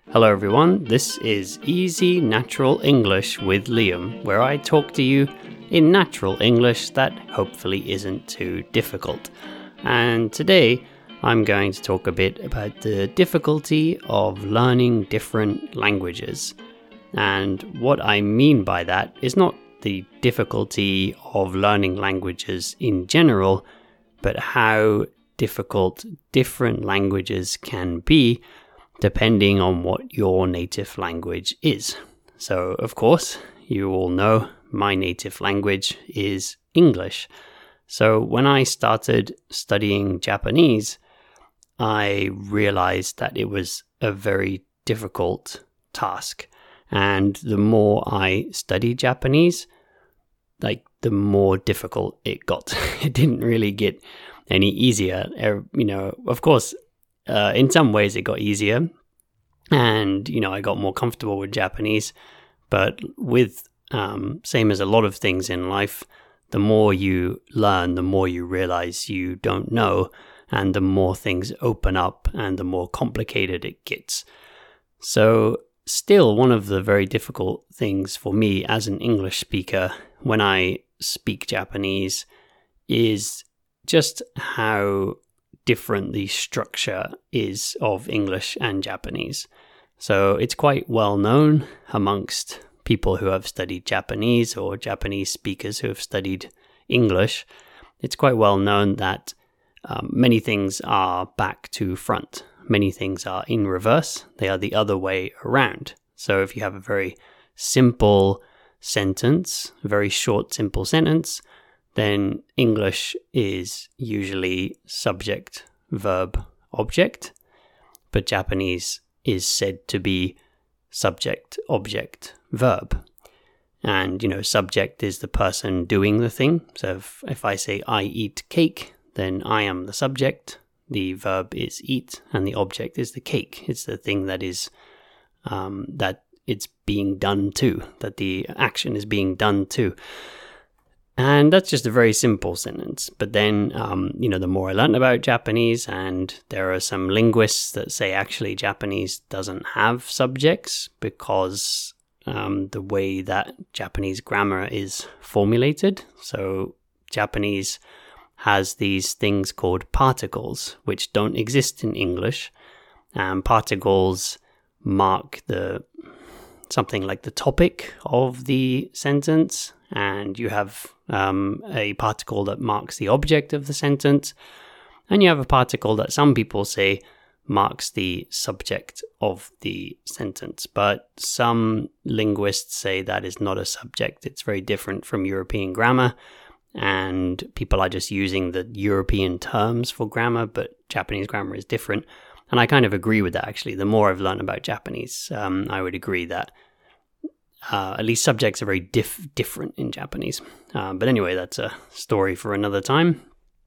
Hello everyone, this is Easy Natural English with Liam, where I talk to you in natural English that hopefully isn't too difficult. And today I'm going to talk a bit about the difficulty of learning different languages. And what I mean by that is not the difficulty of learning languages in general, but how difficult different languages can be depending on what your native language is. So, of course, you all know my native language is English. So when I started studying Japanese, I realized that it was a very difficult task. And the more I studied Japanese, the more difficult it got. It didn't really get any easier. Of course, in some ways it got easier and, I got more comfortable with Japanese. But with, same as a lot of things in life, the more you learn, the more you realize you don't know, and the more things open up and the more complicated it gets. So still, one of the very difficult things for me as an English speaker when I speak Japanese is just how different the structure is of English and Japanese. So it's quite well known amongst people who have studied Japanese or Japanese speakers who have studied English. It's quite well known that many things are back to front. Many things are in reverse. They are the other way around. So if you have a very simple sentence, a very short, simple sentence, then English is usually subject, verb, object, but Japanese is said to be subject, object, verb. And, subject is the person doing the thing. So if I say I eat cake, then I am the subject, the verb is eat, and the object is the cake. It's the thing that is, that it's being done to, that the action is being done to. And that's just a very simple sentence. But then, the more I learned about Japanese, and there are some linguists that say actually Japanese doesn't have subjects because the way that Japanese grammar is formulated. So Japanese has these things called particles, which don't exist in English. And particles mark something like the topic of the sentence, and you have a particle that marks the object of the sentence, and you have a particle that some people say marks the subject of the sentence. But some linguists say that is not a subject. It's very different from European grammar, and people are just using the European terms for grammar, but Japanese grammar is different. And I kind of agree with that, actually. The more I've learned about Japanese, I would agree that at least subjects are very different in Japanese. But anyway, that's a story for another time.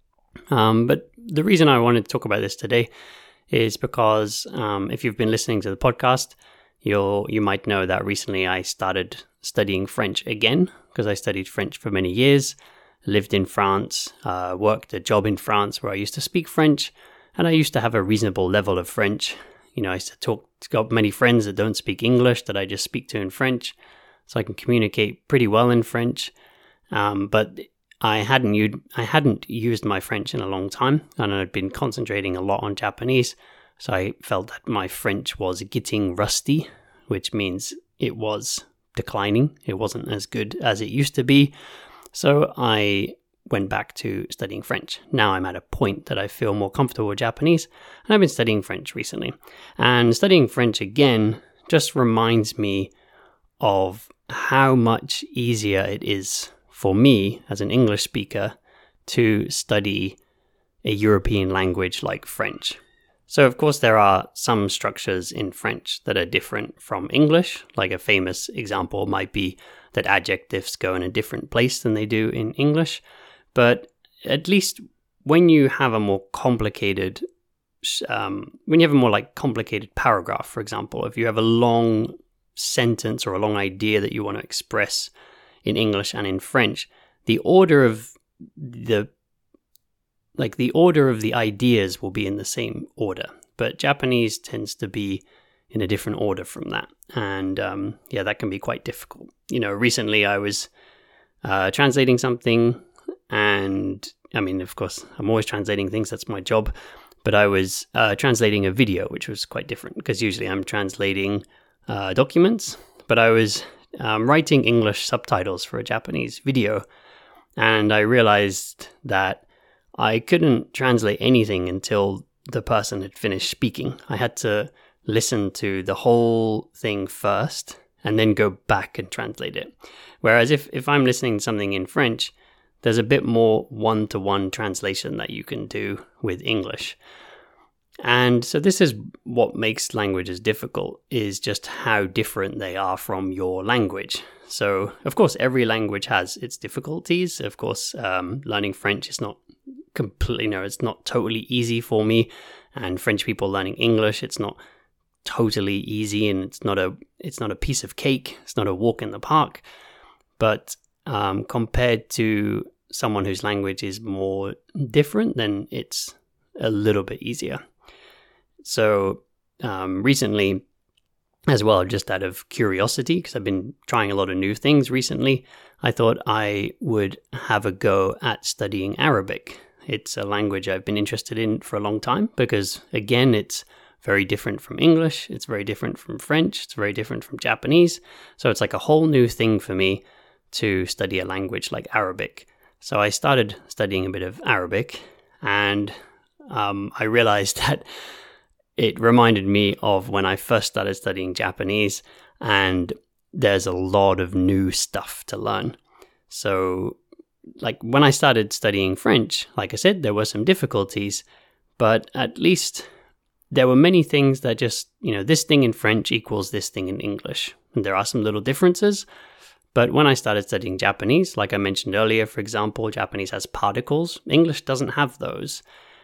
But the reason I wanted to talk about this today is because if you've been listening to the podcast, you might know that recently I started studying French again, because I studied French for many years, lived in France, worked a job in France where I used to speak French, and I used to have a reasonable level of French. I used to got many friends that don't speak English that I just speak to in French, so I can communicate pretty well in French. But I hadn't used my French in a long time, and I'd been concentrating a lot on Japanese, so I felt that my French was getting rusty, which means it was declining. It wasn't as good as it used to be. So I went back to studying French. Now I'm at a point that I feel more comfortable with Japanese, and I've been studying French recently. And studying French again just reminds me of how much easier it is for me as an English speaker to study a European language like French. So of course there are some structures in French that are different from English. Like a famous example might be that adjectives go in a different place than they do in English. But at least when you have a more complicated, complicated paragraph, for example, if you have a long sentence or a long idea that you want to express in English and in French, the order of the ideas will be in the same order. But Japanese tends to be in a different order from that. And that can be quite difficult. Recently I was translating something, and I mean, of course, I'm always translating things, that's my job, but I was translating a video, which was quite different because usually I'm translating documents, but I was writing English subtitles for a Japanese video, and I realized that I couldn't translate anything until the person had finished speaking. I had to listen to the whole thing first and then go back and translate it. Whereas if I'm listening to something in French, there's a bit more one-to-one translation that you can do with English. And so this is what makes languages difficult, is just how different they are from your language. So, of course, every language has its difficulties. Of course, learning French is not completely, it's not totally easy for me. And French people learning English, it's not totally easy, and it's not a piece of cake. It's not a walk in the park. But compared to someone whose language is more different, then it's a little bit easier. So recently, as well, just out of curiosity, because I've been trying a lot of new things recently, I thought I would have a go at studying Arabic. It's a language I've been interested in for a long time because, again, it's very different from English, it's very different from French, it's very different from Japanese. So it's like a whole new thing for me to study a language like Arabic. So I started studying a bit of Arabic, and I realized that it reminded me of when I first started studying Japanese, and there's a lot of new stuff to learn. So, like when I started studying French, like I said, there were some difficulties, but at least there were many things that just, this thing in French equals this thing in English. And there are some little differences. But when I started studying Japanese, like I mentioned earlier, for example, Japanese has particles. English doesn't have those.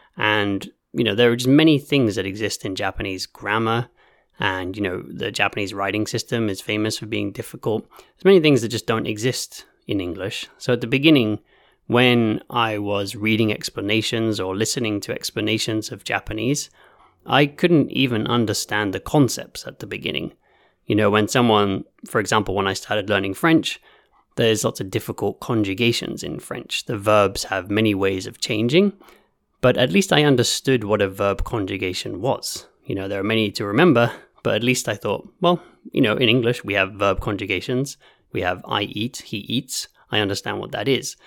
And there are just many things that exist in Japanese grammar, and, the Japanese writing system is famous for being difficult. There's many things that just don't exist in English. So at the beginning, when I was reading explanations or listening to explanations of Japanese, I couldn't even understand the concepts at the beginning. When someone, for example, when I started learning French, there's lots of difficult conjugations in French. The verbs have many ways of changing. But at least I understood what a verb conjugation was. There are many to remember, but at least I thought, well, in English we have verb conjugations. We have I eat, he eats. I understand what that is.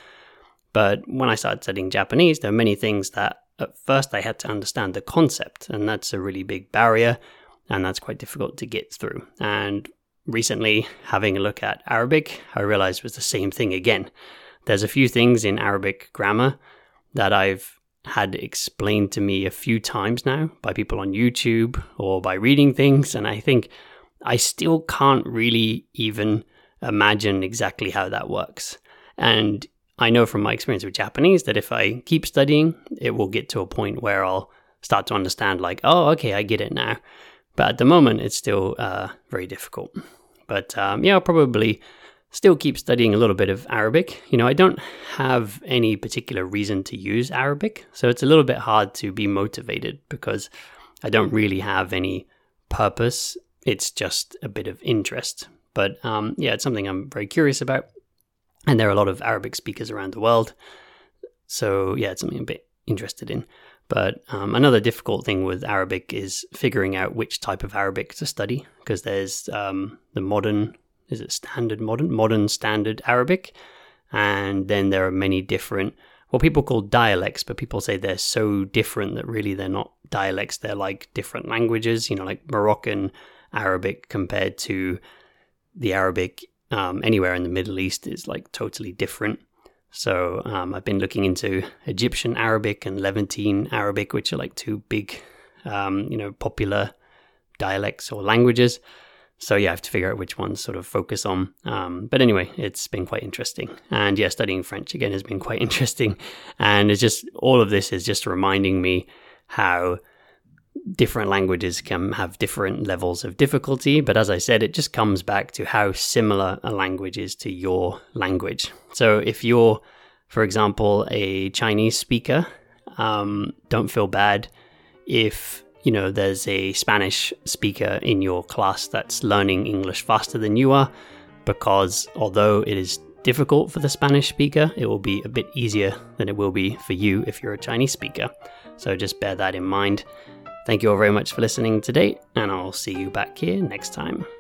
But when I started studying Japanese, there are many things that at first I had to understand the concept, and that's a really big barrier, and that's quite difficult to get through. And recently, having a look at Arabic, I realized it was the same thing again. There's a few things in Arabic grammar that I've had explained to me a few times now by people on YouTube or by reading things, and I think I still can't really even imagine exactly how that works. And I know from my experience with Japanese that if I keep studying, it will get to a point where I'll start to understand, like, oh, okay, I get it now. But at the moment, it's still very difficult. But I'll probably still keep studying a little bit of Arabic. I don't have any particular reason to use Arabic, so it's a little bit hard to be motivated because I don't really have any purpose. It's just a bit of interest. But it's something I'm very curious about. And there are a lot of Arabic speakers around the world. So it's something I'm a bit interested in. But another difficult thing with Arabic is figuring out which type of Arabic to study, because there's the modern standard Arabic, and then there are many different, what people call dialects, but people say they're so different that really they're not dialects, they're like different languages, like Moroccan Arabic compared to the Arabic anywhere in the Middle East is like totally different. So I've been looking into Egyptian Arabic and Levantine Arabic, which are like two big, popular dialects or languages. So I have to figure out which ones sort of focus on. But anyway, it's been quite interesting. And studying French again has been quite interesting. And it's just, all of this is just reminding me how different languages can have different levels of difficulty. But as I said, it just comes back to how similar a language is to your language. So if you're, for example, a Chinese speaker, don't feel bad if there's a Spanish speaker in your class that's learning English faster than you are, because although it is difficult for the Spanish speaker, it will be a bit easier than it will be for you if you're a Chinese speaker. So just bear that in mind. Thank you all very much for listening today, and I'll see you back here next time.